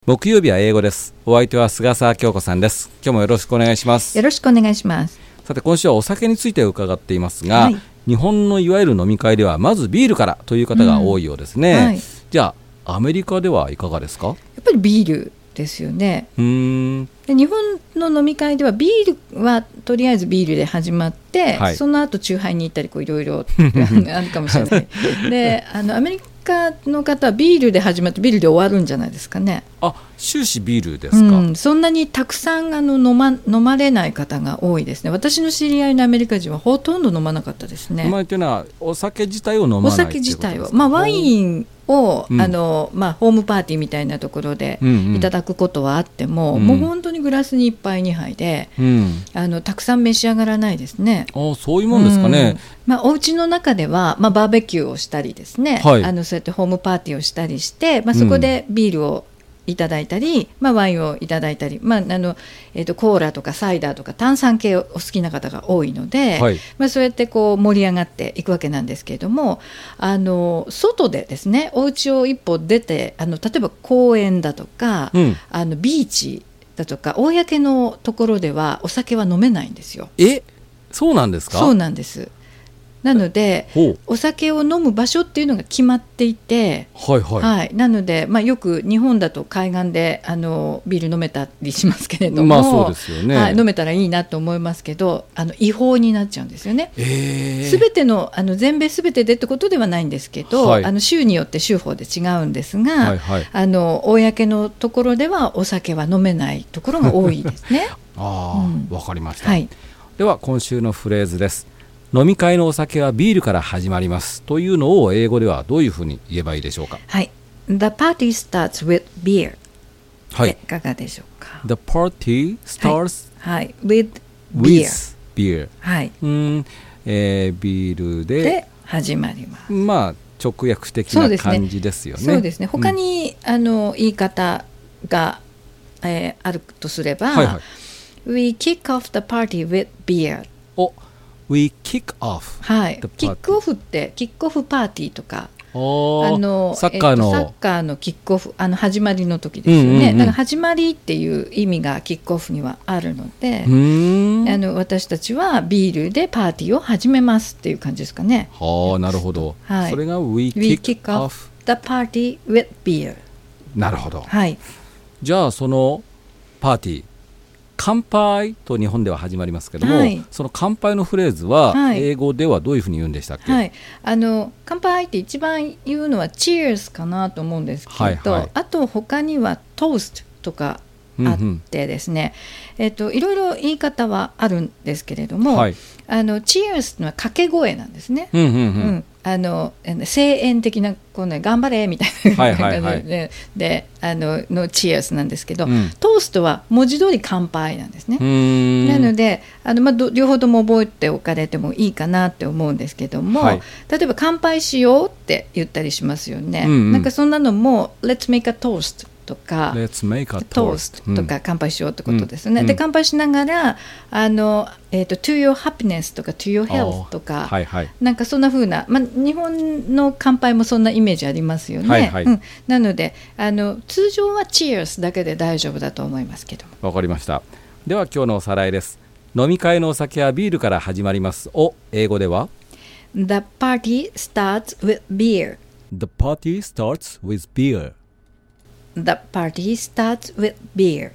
木曜日は英語です。お相手は菅沢京子さんです。今日もよろしくお願いします。 よろしくお願いします。 さて今週はお酒について伺っていますが、 はい、 日本のいわゆる飲み会ではまずビールからという方が多いようですね、はい、じゃあアメリカではいかがですか？ やっぱりビールですよね。で日本の飲み会ではビールはとりあえずビールで始まって、はい、その後チューハイに行ったりいろいろあるかもしれないでアメリカの方はビールで始まってビールで終わるんじゃないですかね。 あ、終始ビールですか？ そんなにたくさん飲まれない方が多いですね。私の知り合いのアメリカ人はほとんど飲まなかったですね。 飲まないというのはお酒自体を飲まないお酒自体を、ワインを、ホームパーティーみたいなところでいただくことはあっても、もう本当にグラスに1杯2杯で、たくさん召し上がらないですね。 そういうもんですかね。 お家の中では、バーベキューをしたりですね、そうやってホームパーティーをしたりして、そこでビールをいただいたり、ワインをいただいたり、コーラとかサイダーとか炭酸系をお好きな方が多いので、そうやって盛り上がっていくわけなんですけれども、外でですね、お家を一歩出て例えば公園だとか、ビーチだとか公のところではお酒は飲めないんですよ。 そうなんですか？そうなんです。 なのでお酒を飲む場所っていうのが決まっていて、なので、よく日本だと海岸でビール飲めたりしますけれども、 そうですよね、 飲めたらいいなと思いますけど、違法になっちゃうんですよね。全ての全米全てでってことではないんですけど、州によって州法で違うんですが、公のところではお酒は飲めないところが多いですね。 わかりました、では今週のフレーズです。飲み会のお酒はビールから始まりますというのを英語ではどういうふうに言えばいいでしょうか？ The party starts with beer、いかがでしょうか？ The party starts、 with beer、ビールで始まります。 直訳的な感じですよね。 そうですね。他に、言い方が、あるとすれば、We kick off the party with beer。 We kick off、 キックオフってキックオフパーティーとか、 サッカーのキックオフ、始まりの時ですよね。だから始まりっていう意味がキックオフにはあるので、私たちはビールでパーティーを始めますっていう感じですかね。 なるほど、それが We kick off the party with beer。 なるほど、じゃあそのパーティー、乾杯と日本では始まりますけども、その乾杯のフレーズは英語ではどういうふうに言うんでしたっけ？ 乾杯って一番言うのは Cheers かなと思うんですけど、あと他には Toast とかあってですね、いろいろ言い方はあるんですけれども、Cheers のは掛け声なんですね。声援的な頑張れみたいな感じでのチェアスなんですけど、トーストは文字通り乾杯なんですね。なので両方とも覚えておかれてもいいかなって思うんですけども、例えば乾杯しようって言ったりしますよね。なんかそんなのも Let's make a toastとか Let's make a toast とか乾杯しようってことですね。で乾杯しながらto your happiness とか to your health とか、なんかそんな風な、日本の乾杯もそんなイメージありますよね。なので通常は Cheers だけで大丈夫だと思いますけど。 わかりました。では今日のおさらいです。飲み会のお酒はビールから始まりますを英語では The party starts with beer。 The party starts with beer。 The party starts with beer。